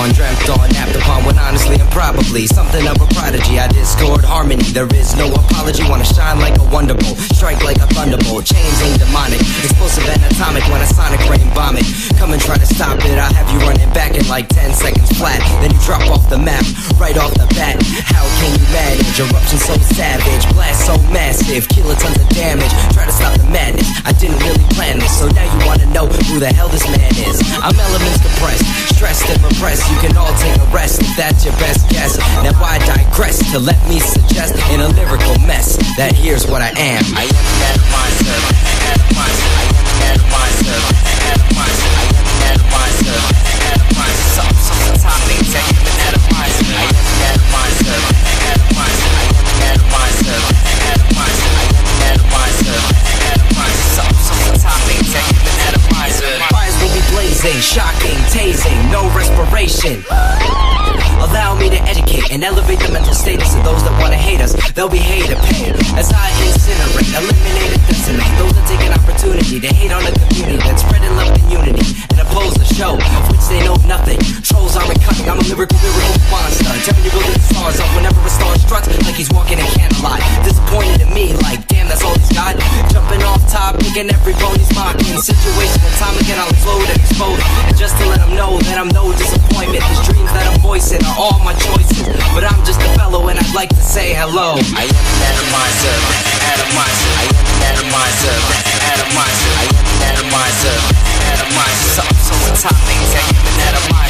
on, dreamt on, napped upon, when honestly I'm probably something of a prodigy. I discord harmony, there is no apology. Wanna shine like a wonder bolt, strike like a thunderbolt. Chains ain't demonic, explosive and atomic. When a sonic rain bomb it, come and try to stop it. I'll have you running back in like 10 seconds flat. Then you drop off the map, right off the bat. How can you manage? Eruption so savage, blast so massive, kilotons of damage. Try to stop the madness, I didn't really plan this. So now you wanna know who the hell this man is. I'm elements compressed, stressed and repressed. You can all take a rest if that's your best guess. Now I digress to let me suggest in a lyrical mess that here's what I am. I am an atomizer, atomizer. I am an atomizer, atomizer. I am an atomizer, atomizer. Some topics, I am an atomizer. I am an atomizer, atomizer. I am an atomizer, atomizer. I am an atomizer, atomizer. Some topics, I am an atomizer. Fires will be blazing, shocking, tasing, no respiration. Allow me to educate and elevate the mental status of those that wanna hate us. They'll be hated paid as I incinerate, eliminate and decimate those that take an opportunity to hate on the community that's spreading love and unity and oppose the show of which they know nothing. Trolls aren't cunning, I'm a lyrical monster, tearing you building the stars up whenever a star struts like he's walking in candlelight. Disappointed in me, like damn, that's all he's got. Jumping off top, picking every bone he's mocking. Situation and time again, I'll explode and explode. And just to let him know that I'm no disappointment. His dreams that I'm voicing are all my choices, but I'm just a fellow and I'd like to say hello. I am an atomizer, atomizer. I am an atomizer, atomizer. I am an atomizer, atomizer. Some topics, I am an atomizer.